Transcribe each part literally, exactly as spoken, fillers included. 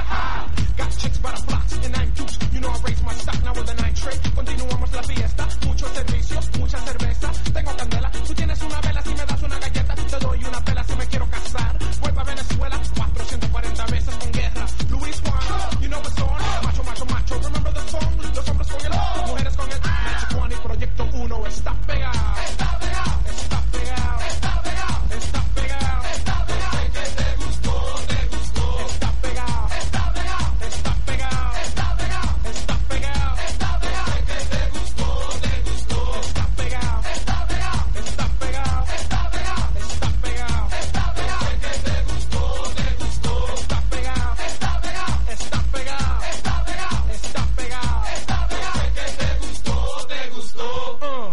Got chicks by the blocks and I'm dukes. You know I raise my stock now with the nitrate. Continuamos la fiesta, mucho servicio, mucha cerveza. Tengo candela, tú tienes una vela, si me das una galleta, te doy una pela si me quiero casar. Vuelvo a Venezuela, cuatrocientas cuarenta veces con guerra. Luis Juan, you know what's on. Macho, macho, macho, remember the song. Los hombres con el, las mujeres con el. Magic Juan y Proyecto uno está pegado. Está pegado, está pegado, está pegado, está pegado. Está pegado, que te gustó, te gustó. Está pegado, está pegado, está pegado, está pegado, está pegado, está pegado, que te gustó, te gustó. Está pegado, está pegado, está pegado, está pegado, está pegado, está pegado, que te gustó, te gustó. Está pegado, está pegado, está pegado, está pegado, está pegado, está pegado, que te gustó, te gustó. Uh.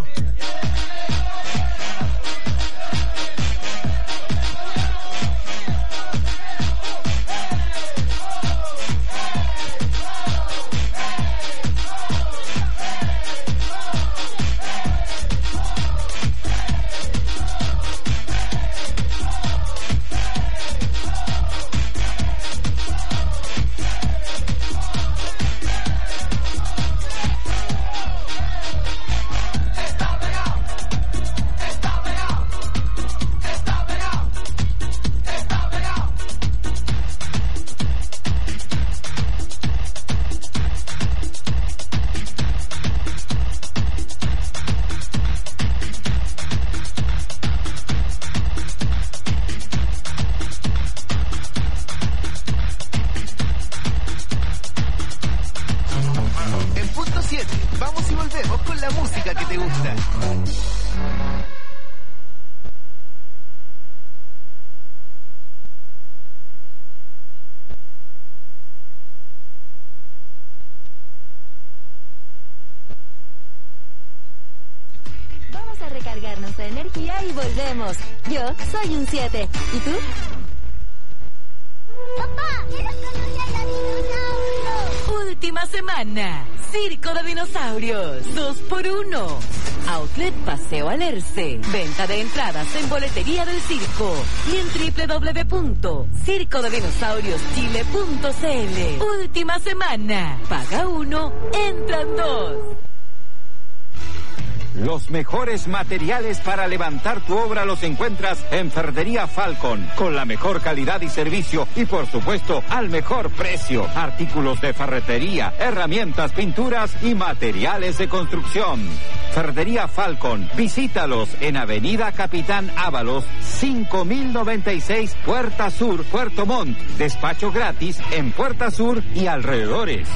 En punto siete, vamos y volvemos con la música que te gusta. Vamos a recargarnos de energía y volvemos. Yo soy un siete. ¿Y tú? Papá, quiero conocer a dinosaurios. Última semana. Circo de Dinosaurios. Dos por uno. Outlet Paseo Alerce. Venta de entradas en boletería del circo y en doble u doble u doble u punto circo de dinosaurios chile punto c l. Última semana. Paga uno, entran dos. Los mejores materiales para levantar tu obra los encuentras en Ferretería Falcon, con la mejor calidad y servicio y por supuesto al mejor precio. Artículos de ferretería, herramientas, pinturas y materiales de construcción. Ferretería Falcon, visítalos en Avenida Capitán Ábalos, cinco mil noventa y seis, Puerta Sur, Puerto Montt. Despacho gratis en Puerta Sur y alrededores.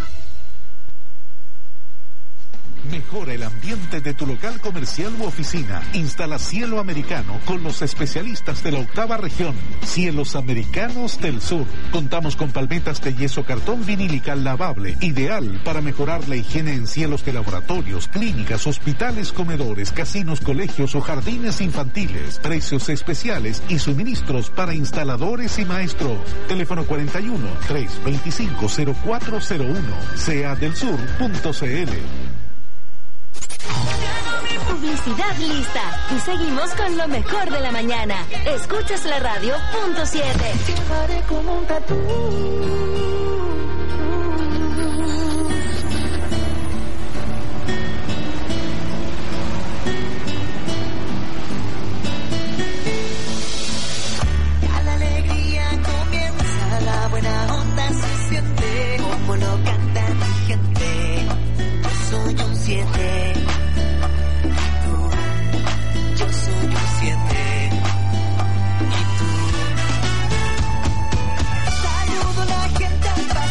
Mejora el ambiente de tu local comercial u oficina. Instala Cielo Americano con los especialistas de la octava región. Cielos Americanos del Sur. Contamos con palmetas de yeso cartón vinílica lavable, ideal para mejorar la higiene en cielos de laboratorios, clínicas, hospitales, comedores, casinos, colegios o jardines infantiles. Precios especiales y suministros para instaladores y maestros. Teléfono cuarenta y uno, trescientos veinticinco, cero cuatro cero uno. sea del sur punto c l. Publicidad lista. Y seguimos con lo mejor de la mañana. Escuchas la radio punto siete. Llevaré como un tatú. Ya la alegría comienza, la buena onda se siente, como lo canta mi gente. Yo soy un siete. Saludo a la gente al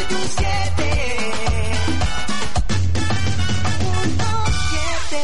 un siete. Punto siete.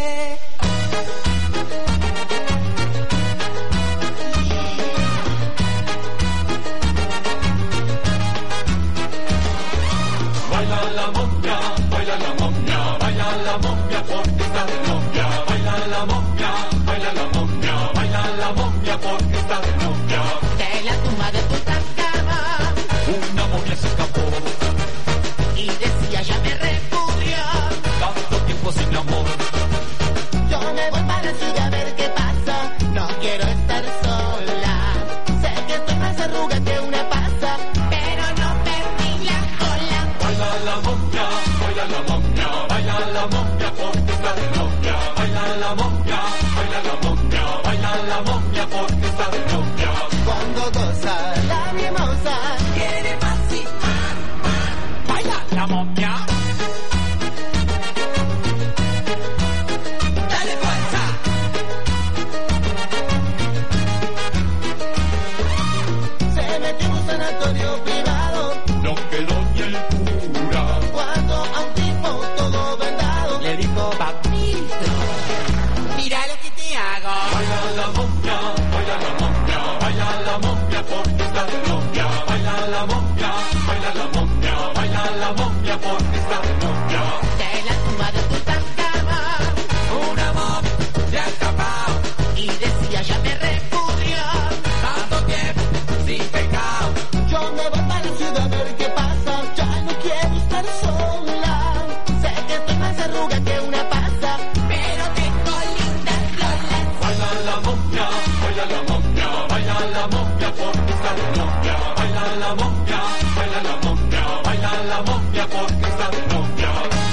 Baila la momia, baila la momia, baila la momia porque está de novia. Baila la momia, baila la momia, baila la momia porque está de novia. De la tumba de tu cama Una momia se escapó, y decía ya me repudia. tanto tiempo sin amor. Yo me voy para la ciudad a ver qué pasa. No quiero estar sola. Sé que estoy más arruga que una pasa, pero no perdí la cola. Baila la momia, baila la momia, baila la momia porque está de novia. Baila la momia, baila la momia, baila la momia porque está de novia. Cuando goza la mimosa, quiere más y más, más. Baila la momia. Dale fuerza. Se metió en un sanatorio privado. No quedó ni el cura. Cuando a un tipo todo vendado le dijo, papito, mira lo que te hago. Baila la momia, baila la momia, baila la momia porque está de novia. Baila la momia, baila la momia, baila la momia porque está de novia. De la tumba de tu cama Una momia se ha escapado, y decía ya me repudia. tanto tiempo sin pecado. Yo me voy para la ciudad a ver qué pasa. Ya no quiero estar sola. Sé que estoy más arruga que una pasa, pero tengo lindas lolas. Baila la momia, baila la momia, baila la momia porque está de novia. Baila la momia, baila la momia, baila la momia porque está de novia.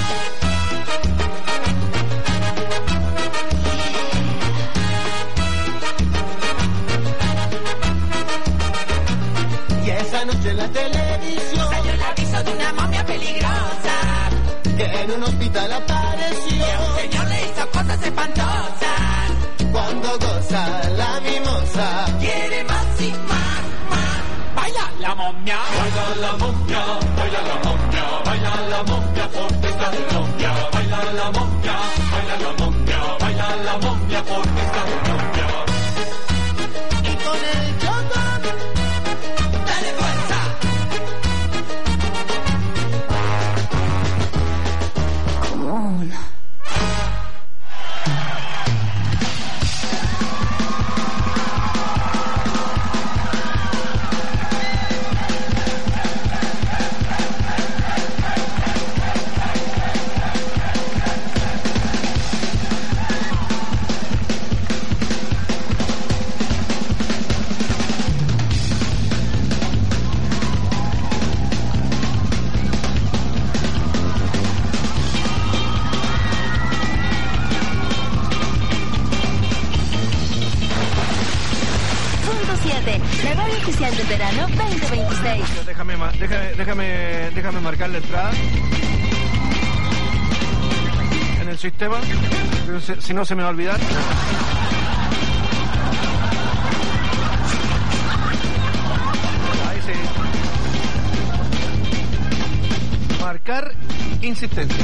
Y esa noche en la televisión salió el aviso de una momia peligrosa que en un hospital apareció. Y un señor le hizo cosas espantosas. Cuando goza la mimosa, quiere más y más, más. Baila la momia, baila la momia, baila la momia, baila la momia porque está de novia. Baila la momia, baila la momia, baila la momia porque está de novia. Y con el choco, dale fuerza. Común. La radio oficial del verano veinte veintiséis. Déjame, ma- déjame, déjame, déjame marcar la entrada en el sistema, pero si, si no se me va a olvidar. Ahí sí. Marcar insistencia.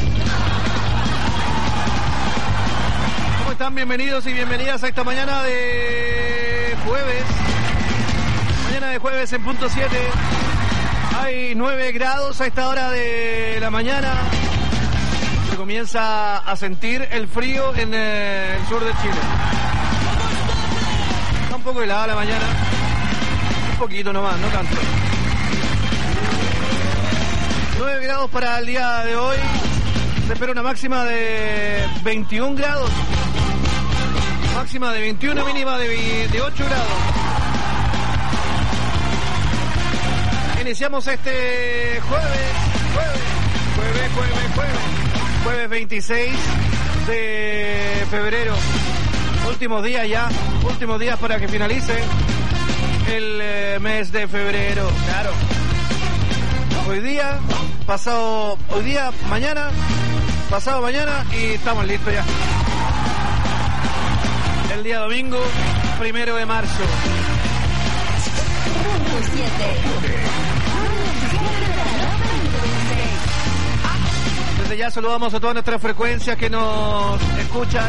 ¿Cómo están? Bienvenidos y bienvenidas a esta mañana de jueves. Mañana de jueves en punto siete. Hay nueve grados a esta hora de la mañana. Se comienza a sentir el frío en eh, el sur de Chile. Está un poco helada la mañana. Un poquito nomás, no tanto. nueve grados para el día de hoy. Se espera una máxima de veintiún grados. Máxima de veintiuno, mínima de, de ocho grados. Iniciamos este jueves, jueves, jueves, jueves, jueves, jueves veintiséis de febrero. Últimos días ya, últimos días para que finalice el eh, mes de febrero, claro. Hoy día, pasado, hoy día, mañana, pasado mañana y estamos listos ya. El día domingo, primero de marzo. punto siete. Desde ya saludamos a todas nuestras frecuencias que nos escuchan.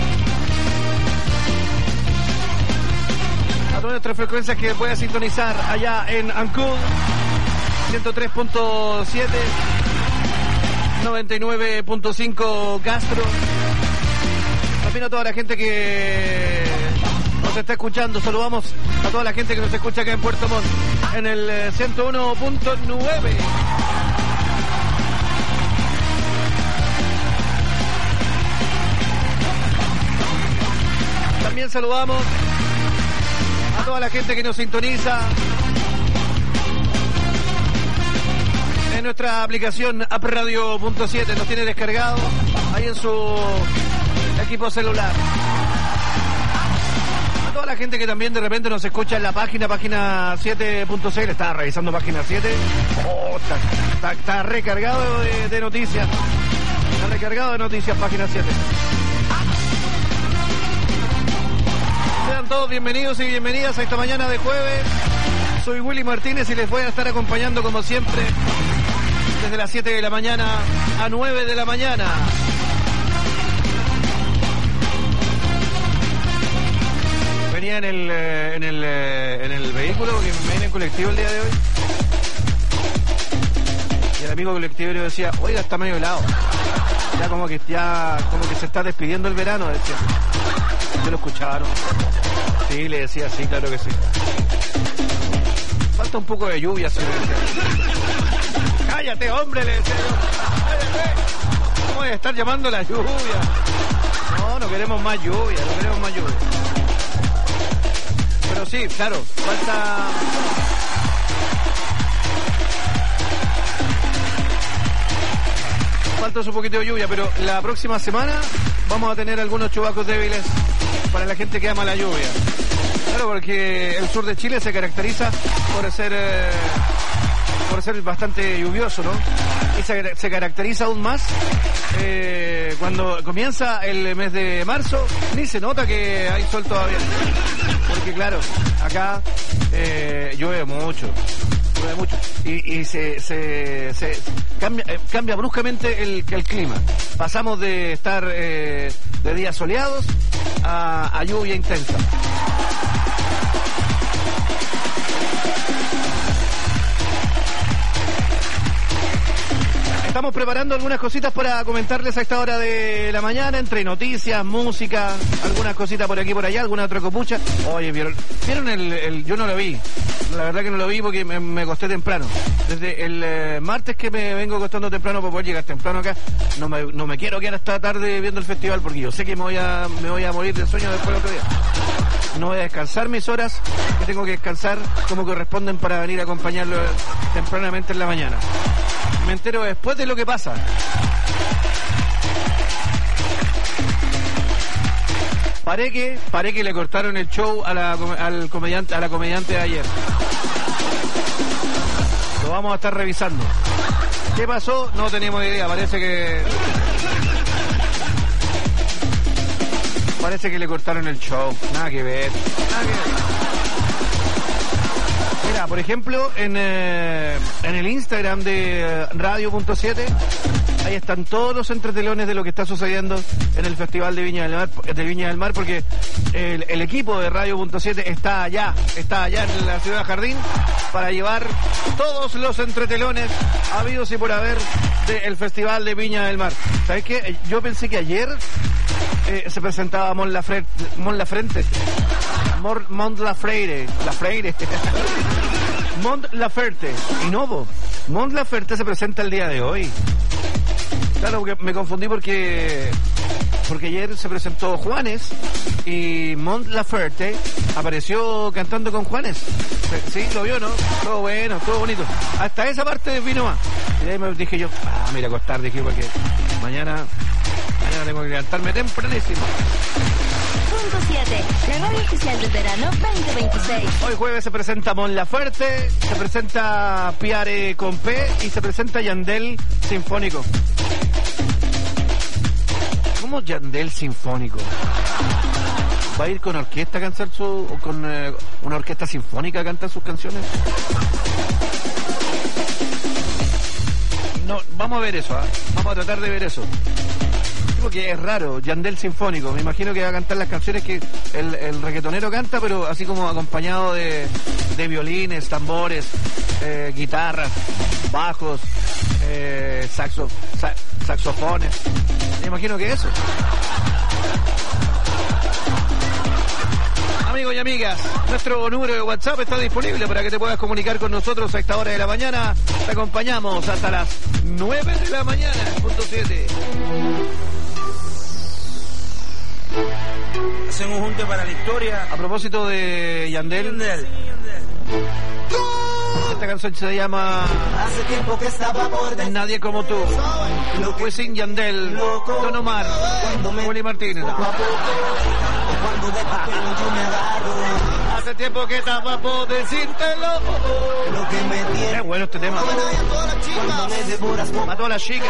A todas nuestras frecuencias que puedan sintonizar allá en Ancud, ciento tres punto siete, noventa y nueve punto cinco Castro. También a toda la gente que nos está escuchando. Saludamos a toda la gente que nos escucha acá en Puerto Montt, en el ciento uno punto nueve. También saludamos a toda la gente que nos sintoniza en nuestra aplicación App Radio punto siete. Nos tiene descargado ahí en su equipo celular. A toda la gente que también de repente nos escucha en la página, página siete punto c. Estaba revisando página siete. Oh, está, está, está recargado de, de noticias. Está recargado de noticias página siete. Sean todos bienvenidos y bienvenidas a esta mañana de jueves. Soy Willy Martínez y les voy a estar acompañando como siempre desde las siete de la mañana a nueve de la mañana. Venía en el, en el, en el vehículo, que me vine en colectivo el día de hoy. Y el amigo colectivero decía, oiga, está medio helado. Ya como que ya como que se está despidiendo el verano, decía. ¿Se lo escucharon? Sí, le decía, sí, claro que sí. Falta un poco de lluvia, sí, le decía. Cállate, hombre, le decía yo. Cállate. ¿Cómo voy a estar llamando la lluvia? No, no queremos más lluvia, no queremos más lluvia. Pero sí, claro, falta... Falta un poquito de lluvia, pero la próxima semana vamos a tener algunos chubacos débiles para la gente que ama la lluvia. Claro, porque el sur de Chile se caracteriza por ser eh, por ser bastante lluvioso, ¿no? Y se, se caracteriza aún más eh, cuando comienza el mes de marzo, ni se nota que hay sol todavía. Porque claro, acá eh, llueve mucho. mucho y, y se, se, se cambia, eh, cambia bruscamente el, el clima. Pasamos de estar eh, de días soleados a, a lluvia intensa. Estamos preparando algunas cositas para comentarles a esta hora de la mañana, entre noticias, música, algunas cositas por aquí y por allá, alguna otra copucha. Oye, ¿vieron, ¿vieron el, el...? Yo no lo vi, la verdad que no lo vi porque me, me acosté temprano. Desde el eh, martes que me vengo acostando temprano para poder llegar temprano acá, no me, no me quiero quedar hasta tarde viendo el festival porque yo sé que me voy a, me voy a morir de sueño después del otro día. No voy a descansar mis horas que tengo que descansar como corresponden para venir a acompañarlo tempranamente en la mañana. Me entero después de lo que pasa. Paré que, paré que le cortaron el show a la, al comediante, a la comediante de ayer. Lo vamos a estar revisando. ¿Qué pasó? No tenemos idea. Parece que... Parece que le cortaron el show. Nada que ver. Nada que ver. Mira, por ejemplo, en, eh, en el Instagram de eh, Radio punto siete, ahí están todos los entretelones de lo que está sucediendo en el Festival de Viña del Mar, de Viña del Mar porque el, el equipo de Radio punto siete está allá, está allá en la ciudad de Jardín para llevar todos los entretelones habidos y por haber del Festival de Viña del Mar. ¿Sabes qué? Yo pensé que ayer eh, se presentaba Mon Lafrente, Mon Lafrente, Mon, Mon Lafreire, Lafreire, Mon Laferte, y no, bo, Mon Laferte se presenta el día de hoy. Claro, porque me confundí porque porque ayer se presentó Juanes y Mon Laferte apareció cantando con Juanes. Sí, lo vio, ¿no? Todo bueno, todo bonito. Hasta esa parte vino más. Y ahí me dije yo, ah, mira, acostar, dije, porque mañana, mañana tengo que levantarme tempranísimo. Punto siete, la radio oficial del verano veinte veintiséis. Hoy jueves se presenta Mon Laferte, se presenta Piare con P y se presenta Yandel Sinfónico. ¿Cómo Yandel Sinfónico? ¿Va a ir con orquesta a cantar su... o con eh, una orquesta sinfónica a cantar sus canciones? No, vamos a ver eso, ¿eh? Vamos a tratar de ver eso. Porque es raro, Yandel sinfónico. Me imagino que va a cantar las canciones que el, el reggaetonero canta, pero así como acompañado de, de violines, tambores, eh, guitarras, bajos, eh, saxo, sa, saxofones. Me imagino que eso. Amigos y amigas, nuestro número de WhatsApp está disponible para que te puedas comunicar con nosotros a esta hora de la mañana. Te acompañamos hasta las nueve de la mañana, punto siete. Hacen un junte para la historia. A propósito de Yandel, Yandel. Esta canción se llama Hace tiempo que estaba por dentro. Nadie como tú. Wisin, Yandel, Don Omar, Willy Martínez. Poco a poco, cuando de tu pelo yo me agarro. Hace tiempo que estaba por decírtelo. Lo que me tiene. Es bueno este tema. Cuando me devoras poco. Mató a las chicas.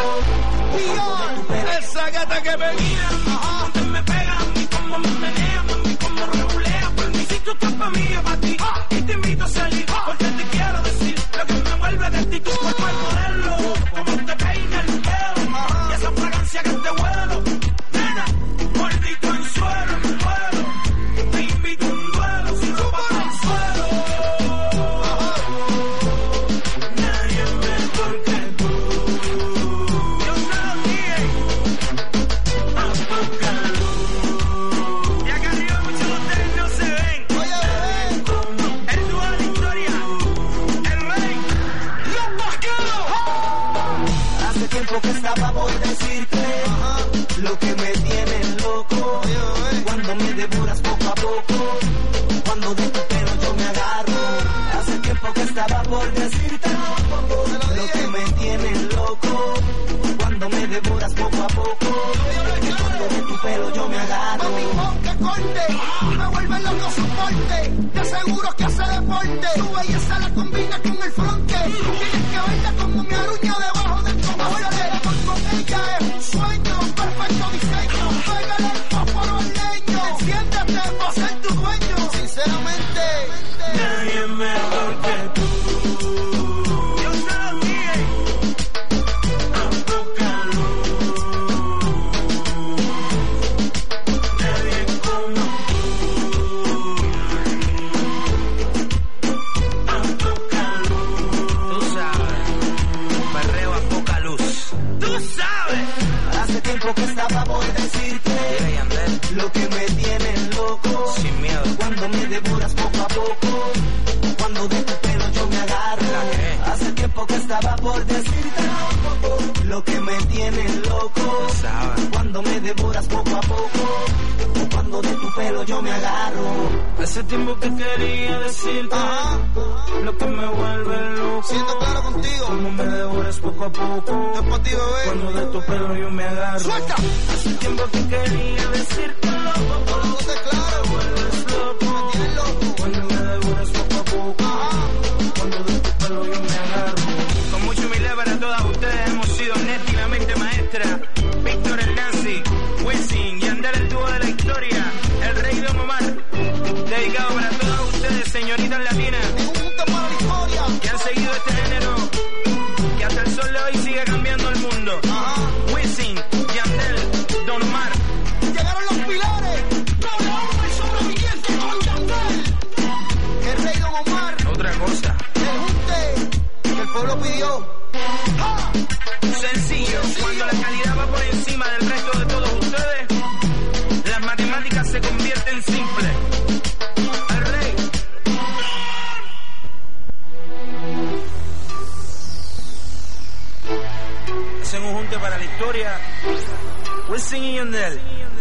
Esa gata que me guía. Donde me pega, mami, como me menea, mami, como regulea. Por mi sitio, tú es pa' mí, es pa' ti. Y te invito a salir, porque te quiero decir lo que me vuelve de ti, tu cuerpo es modelo. Como te peina el pelo, y esa fragancia que te huelo. Nena, mordito en suelo, en vuelo. Te invito a un duelo, sin ropa para el suelo. Nadie mejor que tú. Yo se lo dije. A poca luz. Y acá arriba muchos de ustedes no se ven. El dúo de la historia. El rey. Los Vasqueros. Hace tiempo que estaba por decirte lo que me tiene loco. Cuando me devoras poco a poco, cuando de tu pelo yo me agarro. Hace tiempo que estaba por decirte lo que me tiene loco. Cuando me devoras poco a poco, cuando de tu pelo yo me agarro. Mami, que corte, me vuelve loco su porte. Te aseguro que hace deporte. Tu belleza la combina con el fronte. Tienes que verla como mi aruña debajo del cojote. Con ella es un sueño, perfecto diseño. Pégale el fósforo al leño. Enciéndete para ser tu dueño. Sinceramente, nadie mejor que tú. Yo se lo dije. A poca luz. Nadie como tú. A poca luz. Tú sabes. Perreo a poca luz. Tú sabes. Hace tiempo que estaba por decirte Mira, Yandel, lo que me tiene loco. sin miedo. Cuando me devoras poco a poco, cuando de tu pelo yo me agarro. Hace tiempo que estaba por decirte lo que me tiene loco. Tú sabes. Cuando me devoras poco a poco, cuando de tu pelo yo me agarro. Hace tiempo que quería decirte lo que me vuelve loco. Siento claro contigo. Como me devoras poco a poco. Es pa' ti, bebé. Cuando de tu pelo yo me agarro. Suelta. Hace tiempo que quería decirte loco. Hablándote claro. Vuelves loco. Me tienes loco. Cuando me devoras poco a poco. Cuando de tu pelo yo me agarro. Con mucha humildad para todas ustedes hemos sido Neti, la mente maestra, Víctor el Nancy, Wisin, Yandel el dúo de la historia, el rey Don Omar. Dedicado para todas ustedes, señoritas latinas, Un punto para la historia. que han seguido este género, que hasta el sol de hoy sigue cambiando el mundo. Wisin, Yandel, Don Omar. Llegaron los pilares. Doble hombre y sobreviviente con Yandel. El rey Don Omar. Otra cosa, El junte que el pueblo pidió. ¡Ja! sencillo, cuando la calidad va por encima del resto de todos ustedes, las matemáticas se convierten simples. El rey. Hacen un junte para la historia. Wisin y Yandel.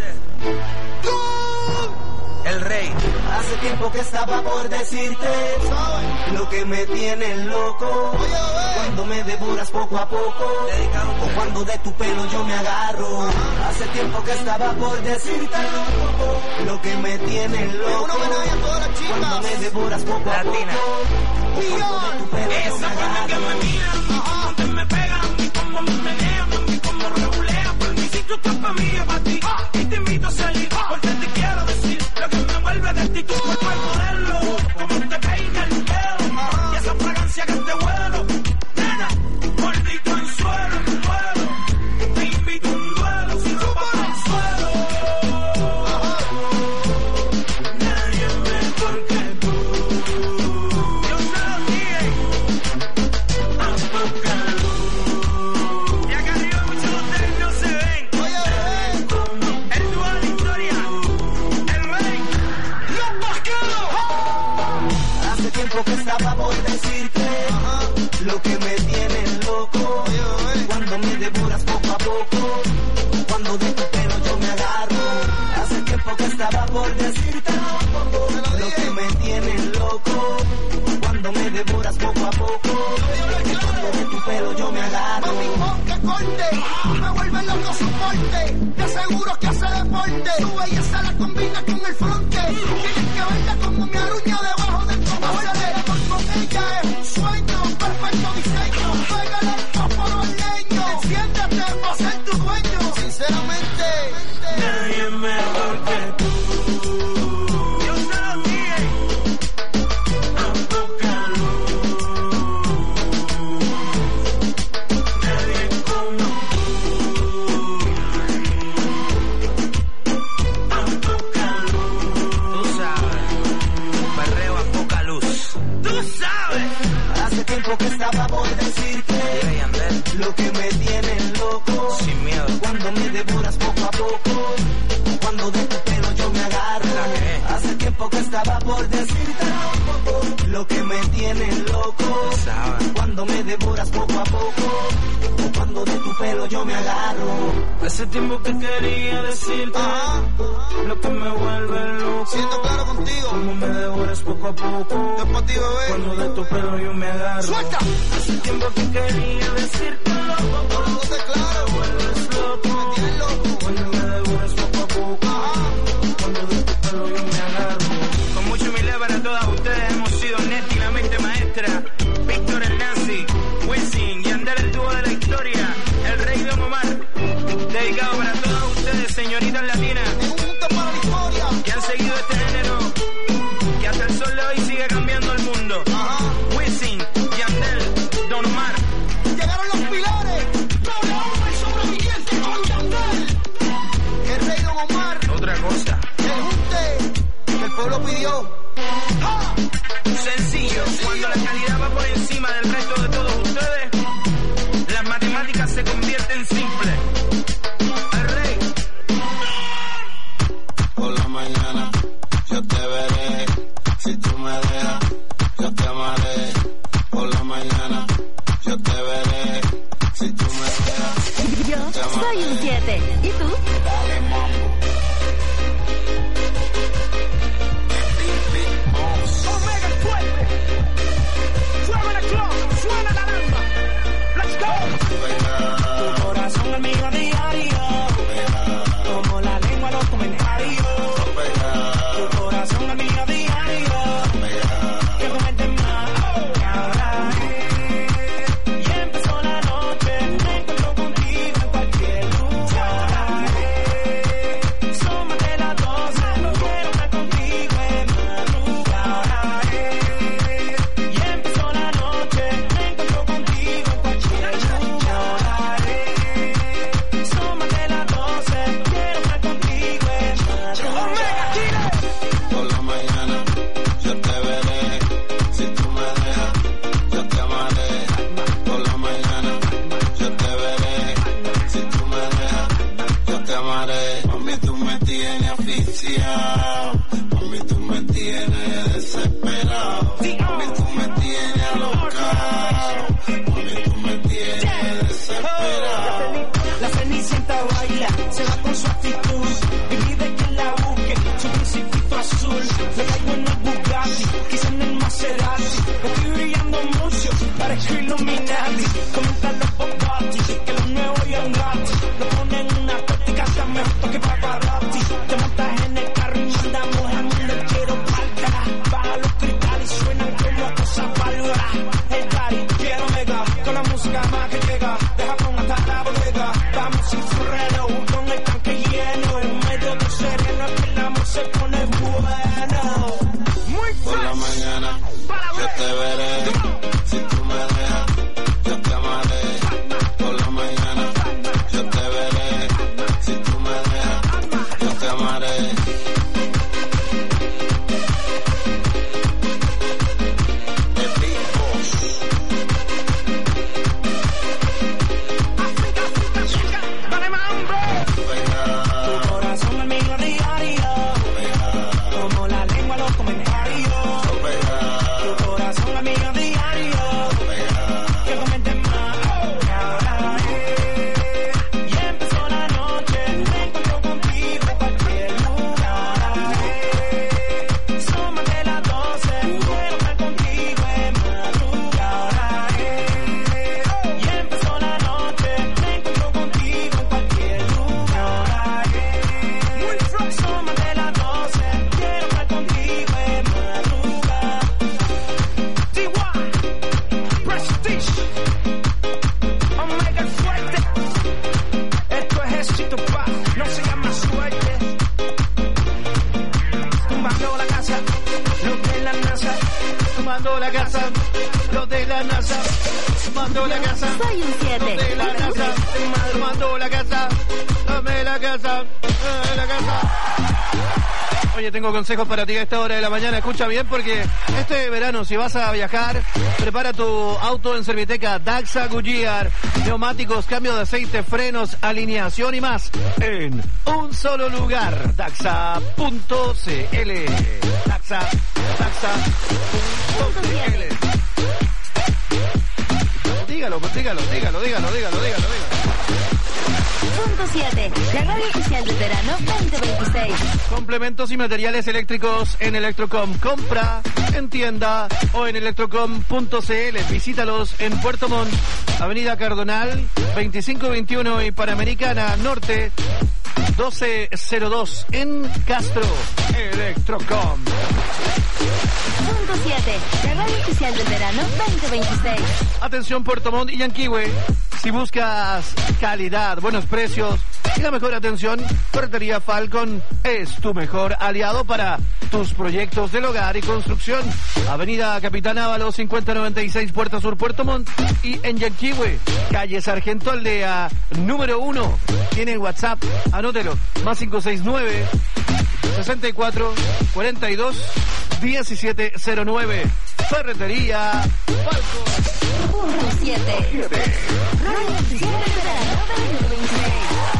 El rey. Hace tiempo que estaba por decirte lo que me tiene loco. Cuando me devoras poco a poco, o cuando de tu pelo yo me agarro. Hace tiempo que estaba por decirte lo que me tiene loco. Cuando me devoras poco a poco, o cuando de tu pelo yo me Esa forma que me agarro. mira, donde me pega, mami, como me menea, mami, como regulea. Por mi sitio, tú es pa' mí, es pa' ti. Y te invito a salir, porque te quiero decir lo que y tu cuerpo es modelo. Como te peina el pelo y esa fragancia que te vuelo. Nena, gordito en suelo, en suelo. Te invito a un duelo sin ropa en el suelo. Nadie mejor que tú. Yo soy D J a poca luz. Y acá arriba muchos de ustedes no se ven. El dúo de la historia, el rey, los vaqueros. Hace tiempo que estaba por decirte lo que me tiene loco. Cuando me devoras poco a poco, cuando de tu pelo yo me agarro. Hace tiempo que estaba por decirte lo que me tiene loco. Cuando me devoras poco a poco, cuando de tu pelo yo me agarro. Mami, que corte, me vuelve loco su porte. Te aseguro que hace deporte. Tu belleza la combina con el fronte. Tienes que verla como mi aruña debajo del cogote. Con ella es un sueño, perfecto diseño. Pégale el fósforo al leño. Enciéndete para ser tu dueño. Sinceramente, Nadie mejor que tú. Yo soy D J a poca luz. Nadie como tú. A poca luz. Tú sabes. Perreo a poca luz. Tú sabes. Hace tiempo que estaba por decirte lo que me tiene loco. Sin miedo. Cuando me devoras poco a poco, cuando de tu pelo yo me agarro. Hace tiempo que estaba por decirte lo que me tiene loco. Cuando me devoras poco a poco, cuando de tu pelo yo me agarro. Hace tiempo que quería decirte lo que me vuelve loco. siento claro contigo. Como me devoras poco a poco. Es para ti, bebé. Cuando de tu pelo yo me agarro. ¡Suelta! Hace tiempo que quería decirte loco. Por te claro. Me vuelves loco. Me tienes loco. Cuando me devoras poco a poco. Cuando de tu pelo yo me agarro. Con mucha humildad para todas ustedes hemos sido Neti, la mente maestra, Víctor el Nazi, Wisin, Yandel el dúo de la historia, el rey Don Omar. Dedicado para todas ustedes, señoritas latinas, En un punto para la historia. que han seguido este género, que hasta el sol de hoy sigue cambiando el mundo. Wisin, Yandel, Don Omar. Llegaron los pilares. Doble hombre sobreviviente con Yandel. El rey Don Omar. Otra cosa, El junte que el pueblo pidió. ¡Ja! sencillo, cuando la calidad va por encima del resto de todos ustedes, las matemáticas se convierten simples. El rey. Por la mañana yo te veré, si tú me dejas, yo te amaré. Por la mañana yo te veré, si tú me dejas. Yo soy un siete. ¿Y tú? Dale mambo. Omega el fuerte. Suena el clock, suena la alarma. Let's go. Tu corazón es mío a diario, como la lengua los comentarios. Tu corazón es mío a diario, que comenten más. Ahora es, y empezó la noche, me encuentro contigo en cualquier lugar. Es, somos de las doce, no quiero estar contigo en madrugada. Es, y empezó la noche, me encuentro contigo en cualquier lugar. Es, somos de las doce, quiero estar contigo en madrugada. Por la mañana yo te veré, si tú me dejas, yo te amaré. Por la mañana yo te veré, si tú me dejas, yo te amaré. Mami, tú me tienes asfixiado, mami, tú me tienes desesperado, mami, tú me tienes alocado, mami, tú me tienes desesperado. La cenicienta baila, se va con su actitud y pide que la busque, su principito azul. Le caigo en el Bugatti, quizá en el Maserati. Estoy brillando mucho, parezco Illuminati. Comentan los paparazzi, que lo nuevo y el gratis. Lo ponen en una táctica, está mejor que paparazzi. Te montas en el carro y mandamos al mundo entero pa'l carajo. Baja los cristales y suenan como cosas válvulas. El daddy, quiero mega, con la música más que llega. Deja con hasta la bodega, vamos sin su reloj, con el tanque lleno. En medio del sereno es que el amor se pone bueno. mí a diario. Que comenten más. Ahora es. Y empezó la noche, me encuentro contigo en cualquier lugar. Es. Son más de las doce, quiero estar contigo en madrugada. Es. Y empezó la noche, me encuentro contigo en cualquier lugar. Es. Muy frog, son más de las doce, quiero estar contigo en madrugada. T Y, Prestige, Omega fuerte. Esto es éxito, pa, no se llama suerte. Tumbando la casa, los de la NASA. Tumbando la casa, los de la NASA. Tumbando la casa, Soy un siete. los de la NASA. Tumbando la casa, dame la casa, dame la casa. Oye, tengo consejos para ti a esta hora de la mañana. Escucha bien porque este verano, si vas a viajar, prepara tu auto en Serviteca Daxa Goodyear. Neumáticos, cambio de aceite, frenos, alineación y más en un solo lugar. Daxa punto c l. Daxa, Daxa punto c l. Dígalo, dígalo, dígalo, dígalo, dígalo, dígalo, dígalo. Punto siete. La radio oficial del verano veinte veintiséis. Complementos y materiales eléctricos en Electrocom. Compra en tienda o en electrocom punto c l. Visítalos en Puerto Montt, Avenida Cardonal, veinticinco veintiuno y Panamericana Norte, doce cero dos en Castro. Electrocom. Punto siete. La radio oficial del verano veinte veintiséis. Atención Puerto Montt y Yanquihue. Si buscas calidad, buenos precios y la mejor atención, Ferretería Falcon es tu mejor aliado para tus proyectos del hogar y construcción. Avenida Capitán Ábalos, cincuenta noventa y seis, Puerta Sur, Puerto Montt. Y en Yanquihue, calle Sargento Aldea, número uno. Tiene WhatsApp, anótelo, más cinco seis nueve, sesenta y cuatro, cuarenta y dos, diecisiete cero nueve. Ferretería Falcon. Punto siete. Radio oficial del verano veinte veintiséis.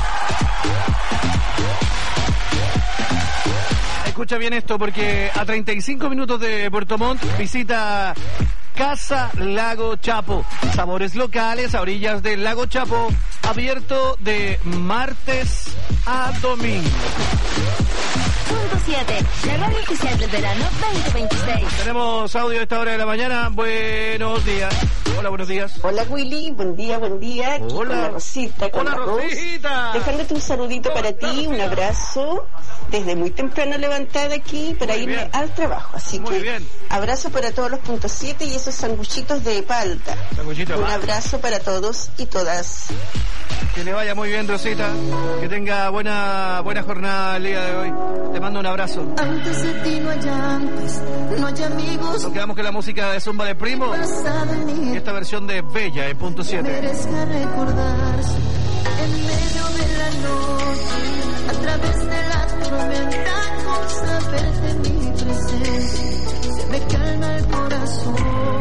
Escucha bien esto porque a treinta y cinco minutos de Puerto Montt visita Casa Lago Chapo. Sabores locales a orillas del Lago Chapo, abierto de martes a domingo. Punto siete. La radio oficial del verano veinte veintiséis. Tenemos audio a esta hora de la mañana. Buenos días. Hola, buenos días. Hola Willy, buen día, buen día. Aquí Hola. con la Rosita, con Hola, la Ros. Rosita. Dejándote un saludito para ti, un abrazo. Desde muy temprano levantada aquí para Muy irme bien. al trabajo. Así Muy que bien. abrazo para todos los puntos siete y esos sanguchitos de palta. Sanguchito de Un palta. abrazo para todos y todas. Que le vaya muy bien, Rosita. Que tenga buena buena jornada el día de hoy. Te mando un abrazo. Antes de ti no hay antes, no hay amigos. Nos quedamos con la música de Zumba de Primo Pasado en y mí, esta versión de Bella en punto siete. merezca recordarse. En medio de la noche, a través de la tormenta, con saber de mi presencia, se me calma el corazón.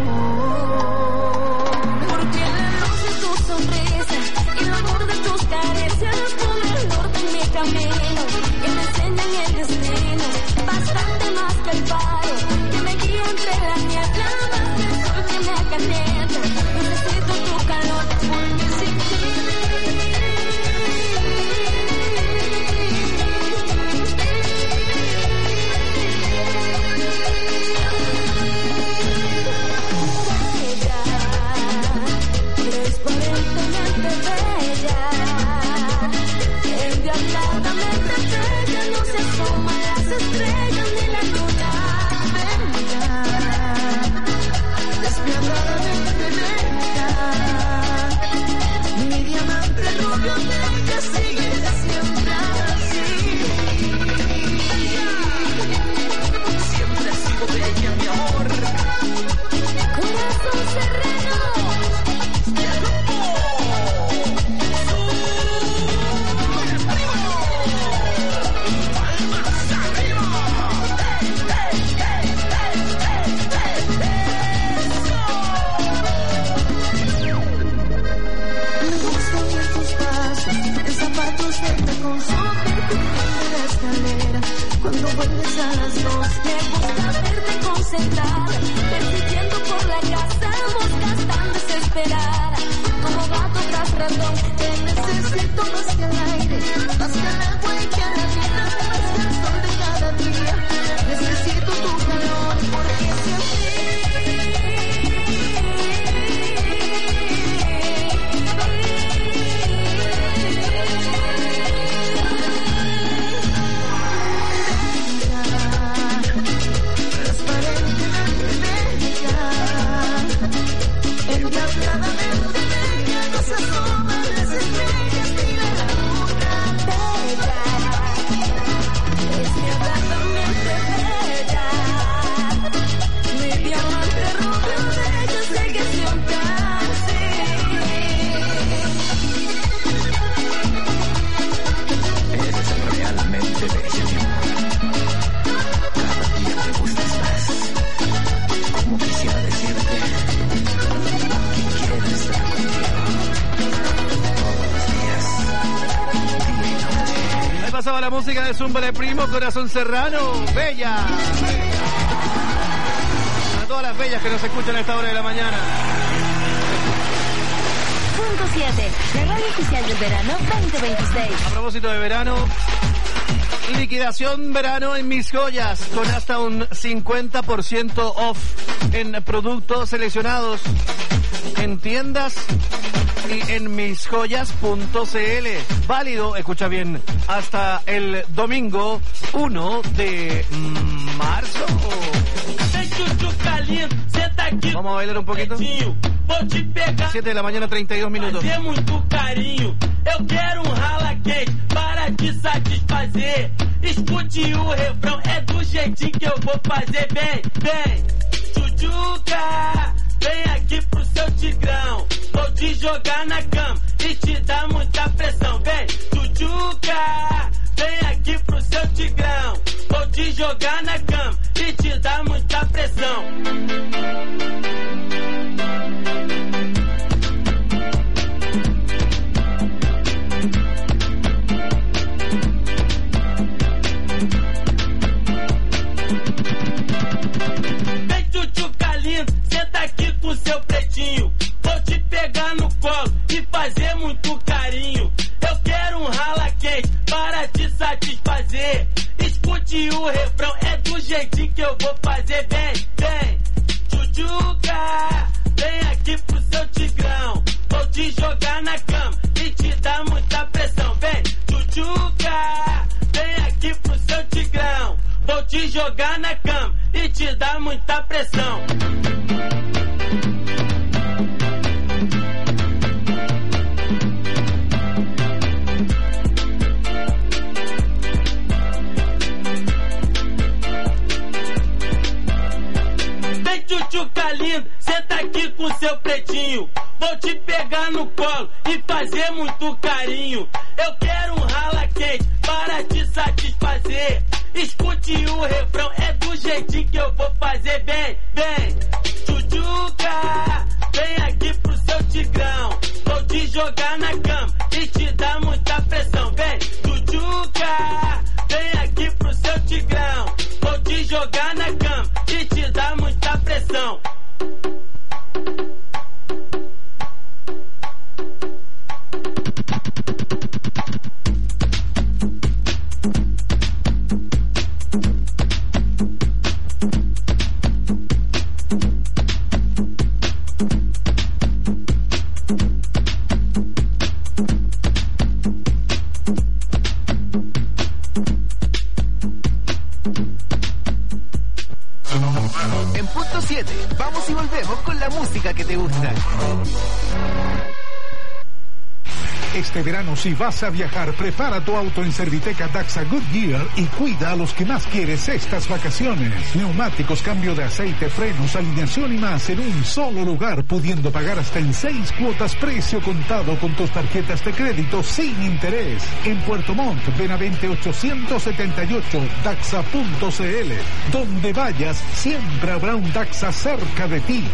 Porque la luz de tu sonrisa y el amor de tus caricias pone el norte en mi camino y me enseñan el destino, bastante más que el faro que me guía entre la niebla, más que el sol que me calienta. Necesito tu calor porque sin ti transparentemente bella, endiabladamente bella, no se asoman las estrellas ni la luna. Despiadadamente música de Zúmbale Primo, Corazón Serrano, Bella. A todas las bellas que nos escuchan a esta hora de la mañana. Punto siete, la radio oficial del verano veinte veintiséis. A propósito de verano, liquidación verano en Mis Joyas, con hasta un cincuenta por ciento off en productos seleccionados en tiendas y en mis joyas punto c l. Válido, escucha bien, hasta el domingo uno de marzo. Vamos a bailar un poquito. siete de la mañana, treinta y dos minutos. Muito carinho, eu quero um rala quente para te satisfazer. Escute o refrão, é do jeitinho que eu vou fazer. Vem, vem, Tchutchuca, vem aqui pro seu tigrão. Vou te jogar na cama e te dar muita pressão. Vem, Tchutchuca, vem aqui pro seu tigrão. Vou te jogar na cama e te dar muita pressão. Senta aqui com seu pretinho, vou te pegar no colo e fazer muito carinho. Eu quero um rala quente para te satisfazer. Escute o refrão, é do jeitinho que eu vou fazer. Vem, vem, Tchutchuca, vem aqui pro seu tigrão. Vou te jogar na cama e te dar muita pressão. Vem, Tchutchuca, vem aqui pro seu tigrão. Vou te jogar na cama e te dar muita pressão. Vem, Tchutchuca lindo, senta aqui com seu pretinho. Vou te pegar no colo e fazer muito carinho. Eu quero um rala quente para te satisfazer. Escute o refrão, é do jeitinho que eu vou fazer. Vem, vem, Tchutchuca, vem aqui pro seu tigrão. Vou te jogar na cama e te dar muita pressão. Vem, Tchutchuca, vem aqui pro seu tigrão. Vou te jogar na cama e te dar muita pressão. En punto siete, vamos y volvemos con la música que te gusta. Este verano, si vas a viajar, prepara tu auto en Serviteca Daxa Goodyear y cuida a los que más quieres estas vacaciones. Neumáticos, cambio de aceite, frenos, alineación y más en un solo lugar, pudiendo pagar hasta en seis cuotas precio contado con tus tarjetas de crédito sin interés. En Puerto Montt, Benavente ochocientos setenta y ocho, daxa punto c l. Donde vayas, siempre habrá un Daxa cerca de ti.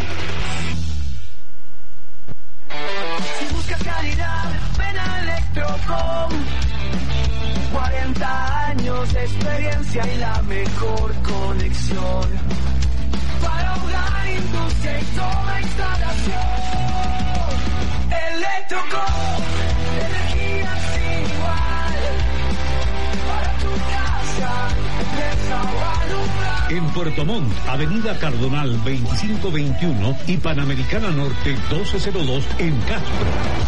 Si buscas calidad, ven a Electrocom. cuarenta años de experiencia y la mejor conexión. Para hogar, industria y toda instalación. Electrocom, energía sin igual. Para tu casa, empresa o lugar. En Puerto Montt, Avenida Cardonal veinticinco veintiuno y Panamericana Norte doce cero dos en Castro.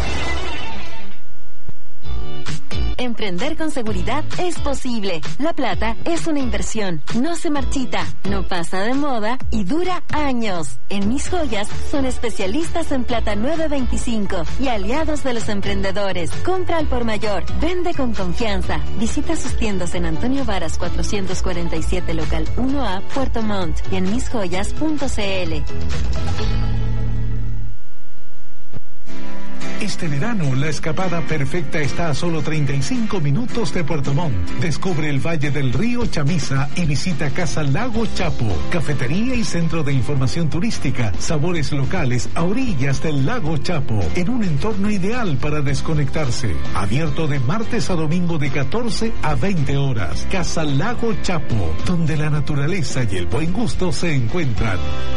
Emprender con seguridad es posible. La plata es una inversión, no se marchita, no pasa de moda y dura años. En Mis Joyas son especialistas en plata nueve veinticinco y aliados de los emprendedores. Compra al por mayor, vende con confianza. Visita sus tiendas en Antonio Varas cuatrocientos cuarenta y siete, local uno A, Puerto Montt y en mis joyas punto c l. Este verano, la escapada perfecta está a solo treinta y cinco minutos de Puerto Montt. Descubre el Valle del Río Chamisa y visita Casa Lago Chapo, cafetería y centro de información turística, sabores locales a orillas del Lago Chapo, en un entorno ideal para desconectarse. Abierto de martes a domingo de catorce a veinte horas. Casa Lago Chapo, donde la naturaleza y el buen gusto se encuentran.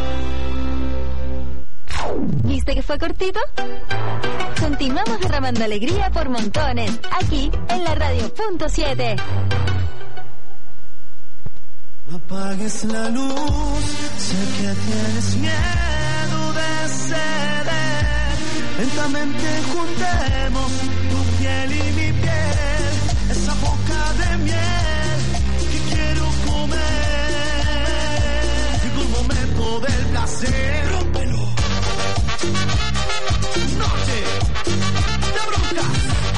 ¿Viste que fue cortito? Continuamos derramando alegría por montones, aquí en la radio punto siete. No apagues la luz, sé que tienes miedo de ceder. Lentamente juntemos tu piel y mi piel, esa boca de miel que quiero comer. Llegó el momento del placer. Rómpelo. Noche de brujas.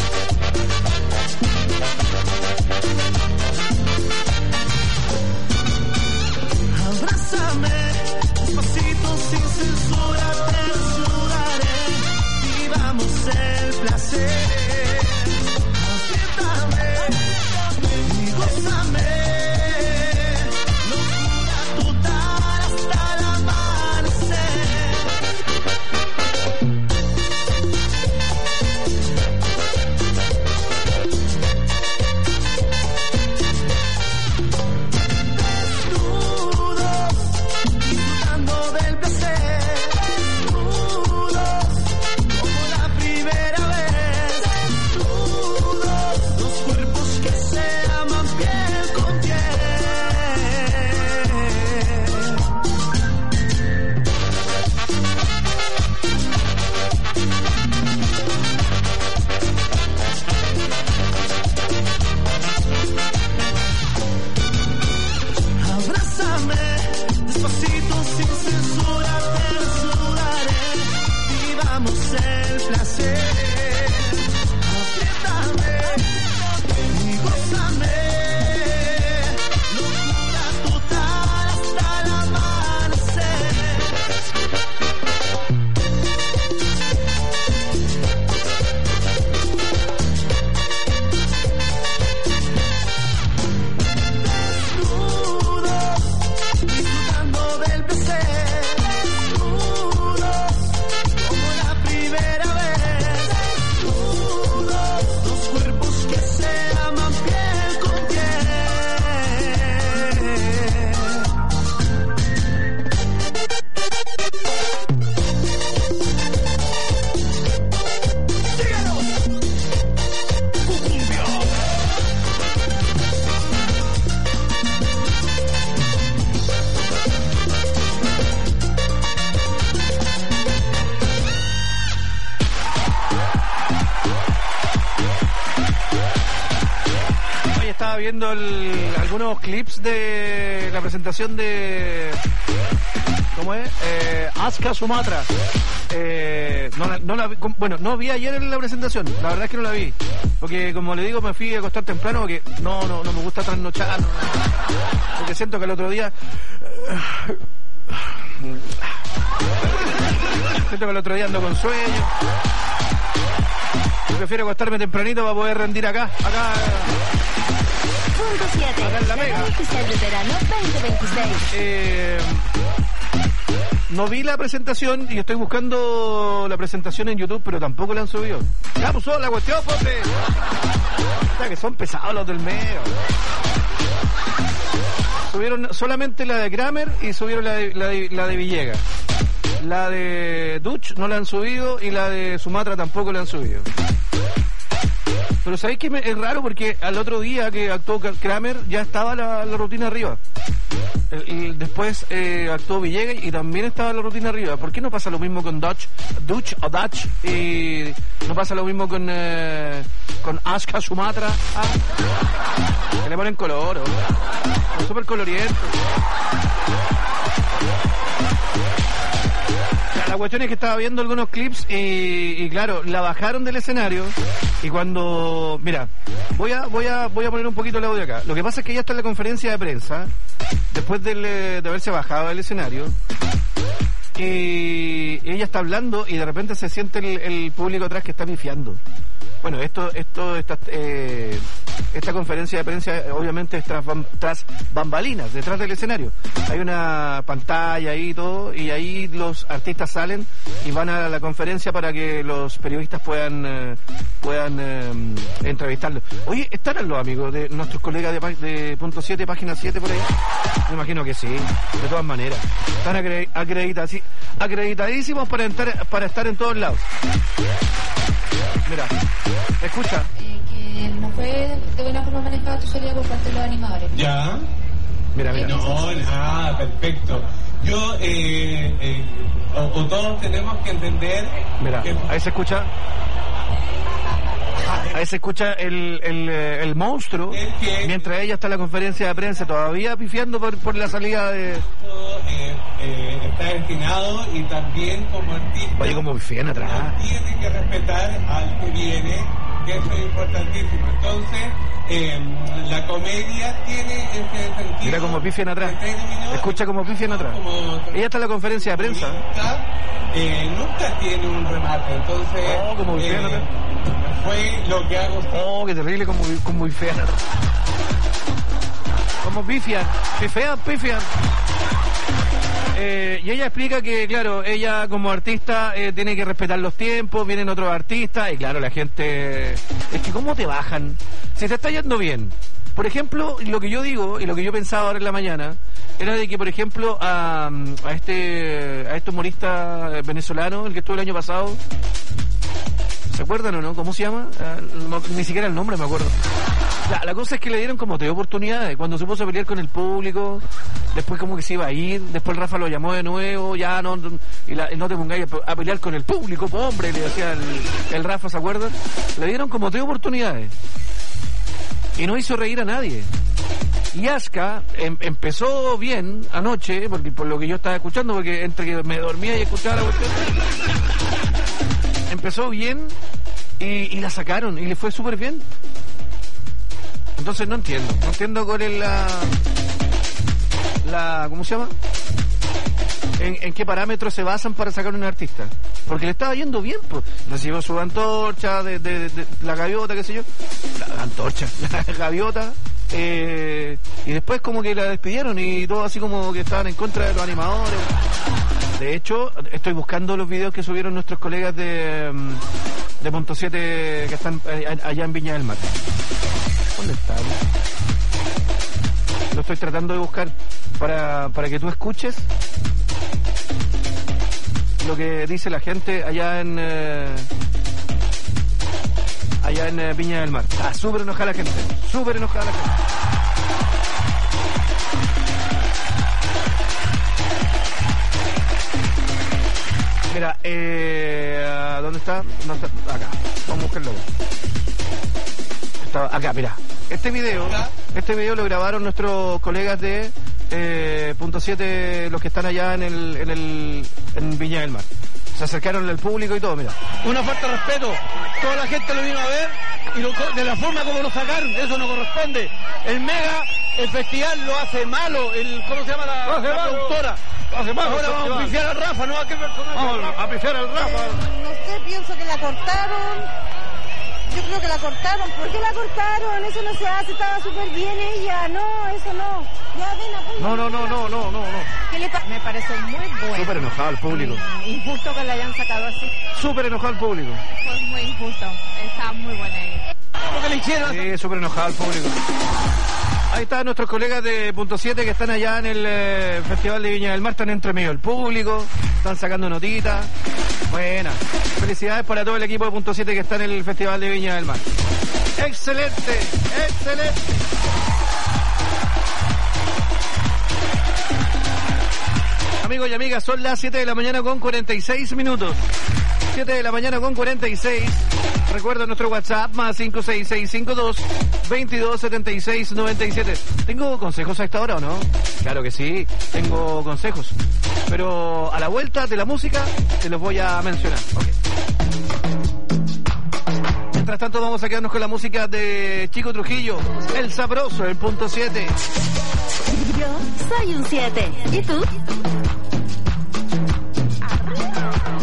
Abrázame, despacito, sin censura, te sudaré. Vivamos el placer. Apriétame y gózame. Locura total hasta el amanecer. Viendo el, algunos clips de la presentación de ¿cómo es? Eh, Aska Sumatra. Eh, no, la, no la vi, bueno, no vi ayer en la presentación, la verdad es que no la vi, porque como le digo me fui a acostar temprano porque no, no, no me gusta trasnochar, no, porque siento que el otro día siento que el otro día ando con sueño. Yo prefiero acostarme tempranito para poder rendir acá, acá. Punto siete, acá en la Mega. Oficial de verano veinte veintiséis. Eh, no vi la presentación y estoy buscando la presentación en YouTube, pero tampoco la han subido. Ya puso la cuestión, pote. O sea, que son pesados los del medio. Subieron solamente la de Kramer y subieron la de, la de, la de Villegas. La de Dutch no la han subido y la de Sumatra tampoco la han subido. Pero ¿sabéis que es raro? Porque al otro día que actuó Kramer ya estaba la, la rutina arriba. El, el, después eh, actuó Villegas y también estaba la rutina arriba. ¿Por qué no pasa lo mismo con Dutch, Dutch o Dutch? Y no pasa lo mismo con eh, con Aska Sumatra. Ah, que le ponen color, oh. Súper coloriento. La cuestión es que estaba viendo algunos clips y, y claro, la bajaron del escenario y cuando... Mira, voy a voy a voy a poner un poquito el audio acá. Lo que pasa es que ella está en la conferencia de prensa después del, de haberse bajado del escenario y, y ella está hablando y de repente se siente el, el público atrás que está pifiando. Bueno, esto, esto, esta, eh, esta conferencia de prensa obviamente es tras, tras bambalinas, detrás del escenario. Hay una pantalla ahí y todo, y ahí los artistas salen y van a la conferencia para que los periodistas puedan eh, puedan eh, entrevistarlos. Oye, ¿estarán los amigos de nuestros colegas de, de Punto siete, página siete por ahí? Me imagino que sí, de todas maneras. Están acre acreditados, sí, acreditadísimos para, entrar, para estar en todos lados. Mira, escucha. Eh, que no fue de buena forma manejada tu salida por parte de los animadores. Ya. Mira, mira. No, nada, perfecto. Yo, eh, eh, o, o todos tenemos que entender... Mira, que... ahí se escucha... Ahí se escucha el, el, el monstruo, mientras ella está en la conferencia de prensa, todavía pifiando por, por la salida de... Eh, eh, está destinado y también como artista... Oye, como pifian atrás. Tiene que respetar al que viene, que eso es importantísimo. Entonces, eh, la comedia tiene ese sentido... Mira como pifian atrás. Escucha como pifian atrás. Ella está en la conferencia de prensa. Eh, nunca tiene un remate, entonces... Oh, como pifian eh, atrás. Fue lo que hago. Oh, qué terrible como, como pifian. Como pifian, pifean, pifian. Eh, y ella explica que, claro, ella como artista eh, tiene que respetar los tiempos, vienen otros artistas, y claro, la gente... Es que ¿cómo te bajan? Si te está yendo bien. Por ejemplo, lo que yo digo, y lo que yo pensaba ahora en la mañana, era de que, por ejemplo, a, a este a este humorista venezolano, el que estuvo el año pasado... ¿Se acuerdan o no? ¿Cómo se llama? Uh, no, ni siquiera el nombre me acuerdo. La, la cosa es que le dieron como tres oportunidades. Cuando se puso a pelear con el público, después como que se iba a ir, después Rafa lo llamó de nuevo, ya no, y la, no te pongáis a pelear con el público, po, hombre, le decía el, el Rafa, ¿se acuerdan? Le dieron como tres oportunidades. Y no hizo reír a nadie. Y Aska em, empezó bien anoche, porque por lo que yo estaba escuchando, porque entre que me dormía y escuchaba la cuestión, empezó bien y, y la sacaron y le fue súper bien. Entonces no entiendo, no entiendo cuál es la, la ¿cómo se llama? En, en qué parámetros se basan para sacar a un artista. Porque le estaba yendo bien, pues. Recibió su antorcha de, de, de, de la gaviota, qué sé yo. La antorcha, la gaviota. Eh, y después como que la despidieron y todo así como que estaban en contra de los animadores. De hecho, estoy buscando los videos que subieron nuestros colegas de, de Punto siete que están allá en Viña del Mar. ¿Dónde están? Lo estoy tratando de buscar para, para que tú escuches lo que dice la gente allá en eh, allá en eh, Viña del Mar. Ah, súper enojada la gente, súper enojada la gente. Mira, eh, ¿dónde está? No está? Acá, vamos a buscarlo. Está acá, mira. Este video, este video lo grabaron nuestros colegas de eh, Punto siete, los que están allá en el, en el en Viña del Mar. Se acercaron al público y todo, mira. Una falta de respeto. Toda la gente lo vino a ver y lo, de la forma como lo sacaron, eso no corresponde. El Mega, el festival lo hace malo, el ¿cómo se llama la, la productora? Hace malo, ahora vamos a pifiar al Rafa, ¿no? ¿A qué personaje? Vamos a pifiar al Rafa. Eh, no sé, pienso que la cortaron. Yo creo que la cortaron. ¿Por qué la cortaron? Eso no se hace, estaba súper bien ella. No, eso no. Ya ven, apoya. No, no, no, no, no, no. ¿Qué le pasa? Me parece muy bueno. Súper enojado el público. Mm, injusto que la hayan sacado así. Súper enojado el público. Fue muy injusto. Está muy buena ella. ¿Lo que le hicieron? Sí, súper enojado el público. Ahí están nuestros colegas de Punto siete que están allá en el eh, Festival de Viña del Mar, están entre medio del público, están sacando notitas. Buena. Felicidades para todo el equipo de Punto siete que está en el Festival de Viña del Mar. ¡Excelente! ¡Excelente! Amigos y amigas, son las siete de la mañana con cuarenta y seis minutos. siete de la mañana con cuarenta y seis. Recuerda nuestro WhatsApp más cinco seis seis cinco dos, veintidós setenta y seis noventa y siete. ¿Tengo consejos a esta hora o no? Claro que sí, tengo consejos. Pero a la vuelta de la música te los voy a mencionar. Okay. Mientras tanto vamos a quedarnos con la música de Chico Trujillo, El Sabroso, el Punto siete. Yo soy un siete. ¿Y tú? Arriba.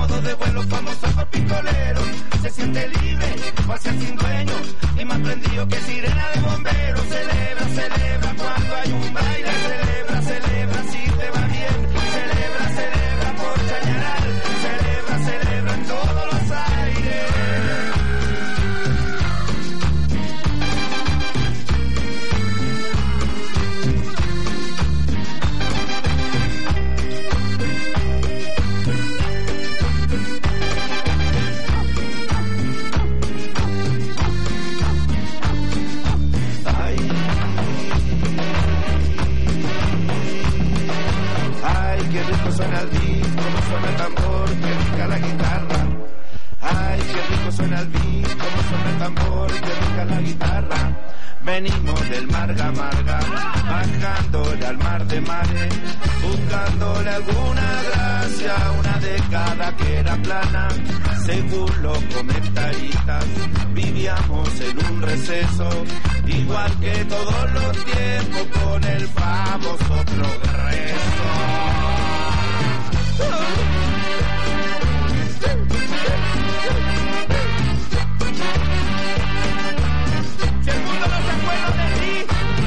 modo de vuelo famoso por pistoleros. Se siente libre, pasa sin dueño y más prendido que sirena de bomberos. Celebra, celebra cuando hay un baile. Celebra, celebra si te va bien. Celebra, celebra por Chañaral. Celebra, celebra en todos los aires. Suena el beat, como suena el tambor, que rica la guitarra. Ay, qué rico suena el beat, como suena el tambor, que rica la guitarra. Venimos del Marga Marga, bajándole al mar de mares, buscándole alguna gracia, una década que era plana. Según los comentaristas, vivíamos en un receso, igual que todos los tiempos, con el famoso progreso. Si el mundo no se acuerda de ti,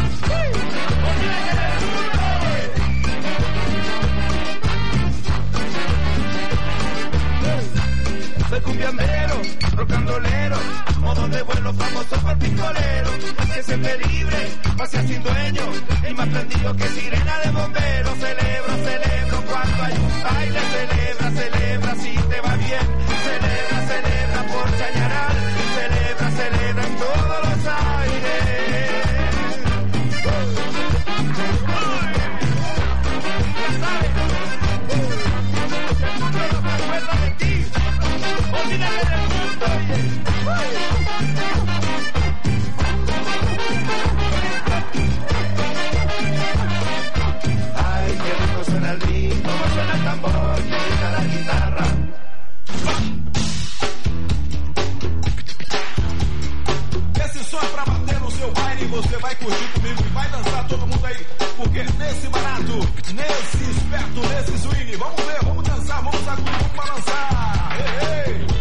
soy cumbiambero, rocandolero, modo de vuelo famoso por pistolero. Que se ve libre, pasea sin dueño, y más prendido que sirena de bomberos. Celebro, celebro cuando hay un baile. Celebra, celebra si te va bien. Celebra, celebra por Chañaral. Celebra, celebra en todos los aires. Ya sabes, si el mundo no se acuerda de ti, olvídate del mundo. Ay, qué rico suena el beat, como suena el tambor, que rica la guitarra. Esse som é pra bater no seu baile e você vai curtir comigo e vai dançar todo mundo aí. Porque nesse barato, nesse esperto, nesse swing, vamos ver, vamos dançar, vamos sacudir, vamos balançar. Ei, ei.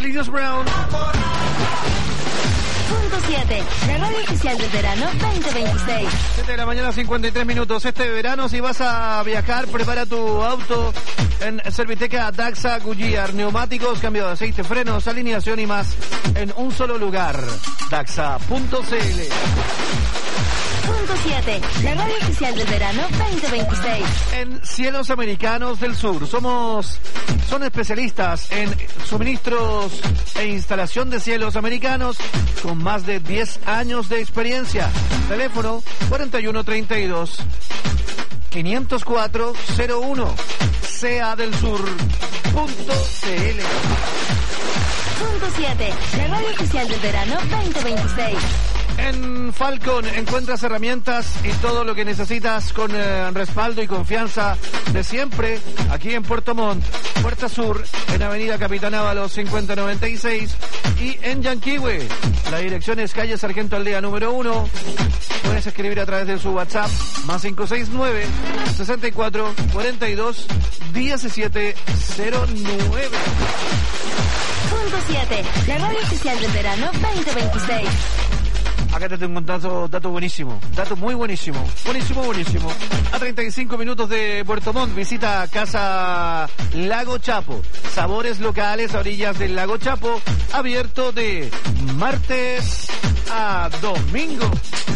Carlitos Brown. Punto siete, la radio oficial del verano veinte veintiséis. siete de la mañana, cincuenta y tres minutos. Este verano, si vas a viajar, prepara tu auto en Serviteca Daxa Goodyear. Neumáticos, cambio de aceite, frenos, alineación y más en un solo lugar. Daxa punto c l. Punto siete, la radio oficial del verano veinte veintiséis. En Cielos Americanos del Sur somos son especialistas en suministros e instalación de cielos americanos con más de diez años de experiencia. Teléfono cuarenta y uno treinta y dos quinientos cuatro cero uno. C A del Sur punto c l. Punto siete, la radio oficial del verano veinte veintiséis. En Falcon encuentras herramientas y todo lo que necesitas con eh, respaldo y confianza de siempre aquí en Puerto Montt, Puerta Sur, en Avenida Capitán Ábalos cincuenta noventa y seis y en Yanquihue. La dirección es calle Sargento Aldea número uno. Puedes escribir a través de su WhatsApp más cinco seis nueve, sesenta y cuatro, cuarenta y dos, diecisiete cero nueve. Punto siete, la radio oficial del verano veinte veintiséis. Acá te tengo un dato, dato buenísimo, dato muy buenísimo, buenísimo, buenísimo. A treinta y cinco minutos de Puerto Montt, visita Casa Lago Chapo. Sabores locales a orillas del Lago Chapo, abierto de martes a domingo.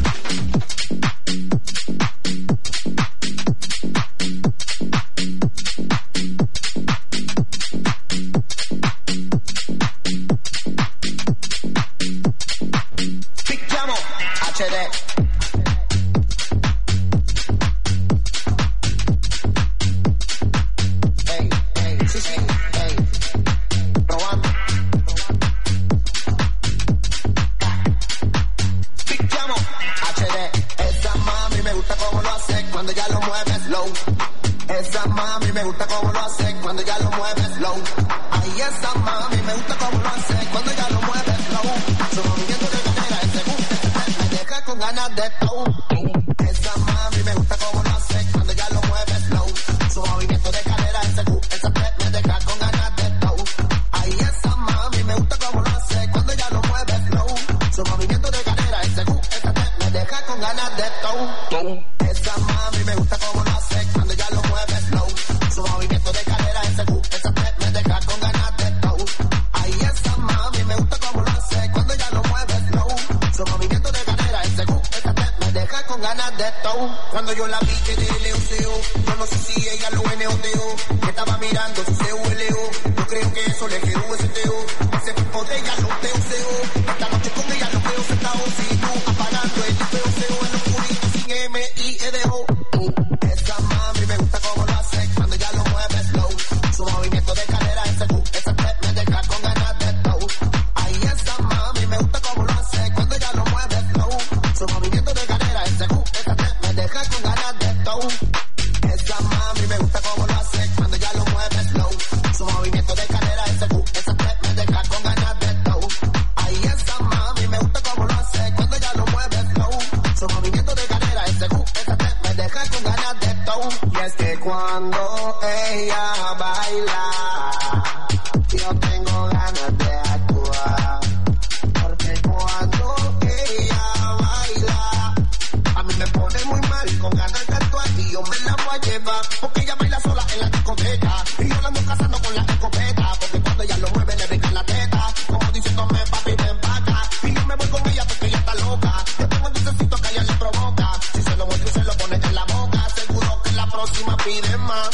H D. Hey, hey, sí, sí, hey. Probando. Pichamo, H D. Esa mami me gusta como lo hace cuando ya lo mueve slow. Esa mami me gusta como lo hace cuando ya lo mueve slow. Ay, esa mami me gusta como lo hace cuando ya lo mueve slow. Su movimiento de cadera es según me deja con ganas de todo. Esa mami me gusta como lo hace cuando ya lo mueve slow. Su movimiento de cadera es según esa me deja con ganas de todo. Ay, esa mami me gusta como lo hace cuando ya lo mueve slow. Su movimiento de cadera es según esa me deja con ganas de todo. Esa mami me gusta como lo hace cuando ya lo mueve slow. Su movimiento de cadera es según esa me deja con ganas de todo. Ay, esa mami me gusta como lo hace cuando ya lo mueve slow. Su movimiento de cadera es según esa me deja con ganas de todo. Cuando yo la vi que de leuseo, yo no sé si ella lo eneoteó. Me estaba mirando su C U L O. Yo creo que eso le quedó ese teo. Ese cuerpo de ella lo teuseo. Esta noche con ella lo veo sentado sin tú, apagando el teuseo en los puritos sin M I E D O. Esa mami me gusta como lo hace cuando ya lo mueve slow. Su movimiento de cadera es según esa me deja con ganas de todo. Ay, esa mami me gusta como lo hace cuando ya lo mueve slow. Su movimiento de cadera es según esa me deja con ganas de todo. Esa mami me gusta como lo hace cuando ya lo mueve slow. Su movimiento de cadera es según esa me deja con ganas de todo. Ay, esa mami me gusta como lo hace cuando ya lo mueve slow. Su movimiento de cadera es según esa me deja con ganas de todo. Y es que cuando ella baila, yo tengo ganas de actuar. Porque cuando ella baila, a mí me pone muy mal con ganas de actuar. Y yo me la voy a llevar, porque ella baila sola en la discoteca. Y yo la ando cazando con la escopeta, porque cuando ella lo mueve le brincan la teta. Como diciéndome papi ven pa' acá. Y yo me voy con ella porque ella está loca. Yo tengo el dulcecito que a ella le provoca. Si se lo muestro y se lo pone en la boca, seguro que la próxima pide más.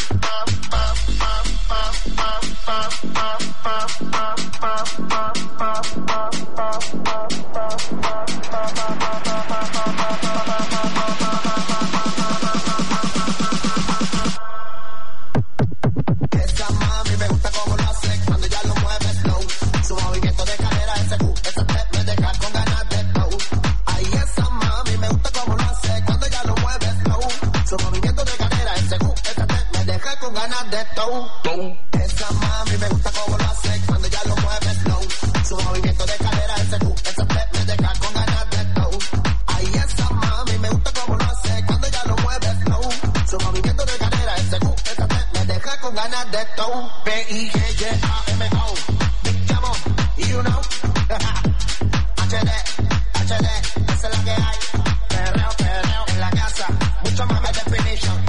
Esa mami me gusta como lo hace cuando ya lo mueve slow. Su movimiento de cadera es según esa me deja con ganas de todo. Ay, esa mami me gusta como lo hace cuando ya lo mueve slow. Su movimiento de cadera es según esa me deja con ganas de todo. Esa mami me gusta como lo hace cuando ya lo mueve slow. Su movimiento de cadera es según esa me deja con ganas de todo. Ay, esa mami me gusta como lo hace cuando ya lo mueve slow. Su movimiento de cadera es según esa me deja con ganas de todo. P I G A M O Big Chamo You know, H D, H D, esa es la que hay. Perreo, perreo en la casa, mucho más high definition.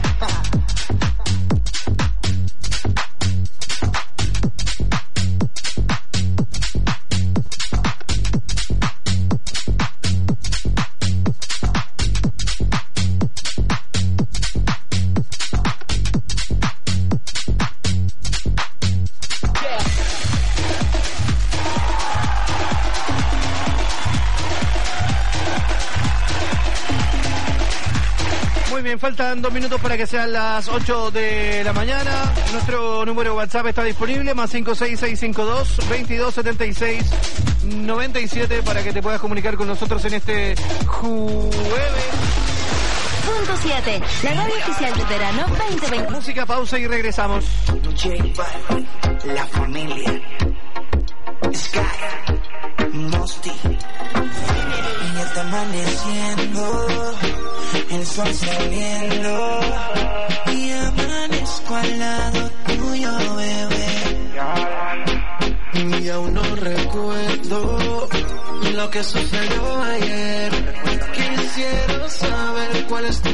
Faltan dos minutos para que sean las ocho de la mañana. Nuestro número de WhatsApp está disponible, más cinco seis seis cinco dos, veintidós setenta y seis noventa y siete, para que te puedas comunicar con nosotros en este jueves. Punto siete, la radio oficial del verano veinte veinte. Música, pausa y regresamos. J Balvin, la familia, Sky, Mosty. Y ya está amaneciendo, el sol saliendo, y amanezco al lado tuyo, bebé. Y aún no recuerdo lo que sucedió ayer. Quisiera saber cuál es tu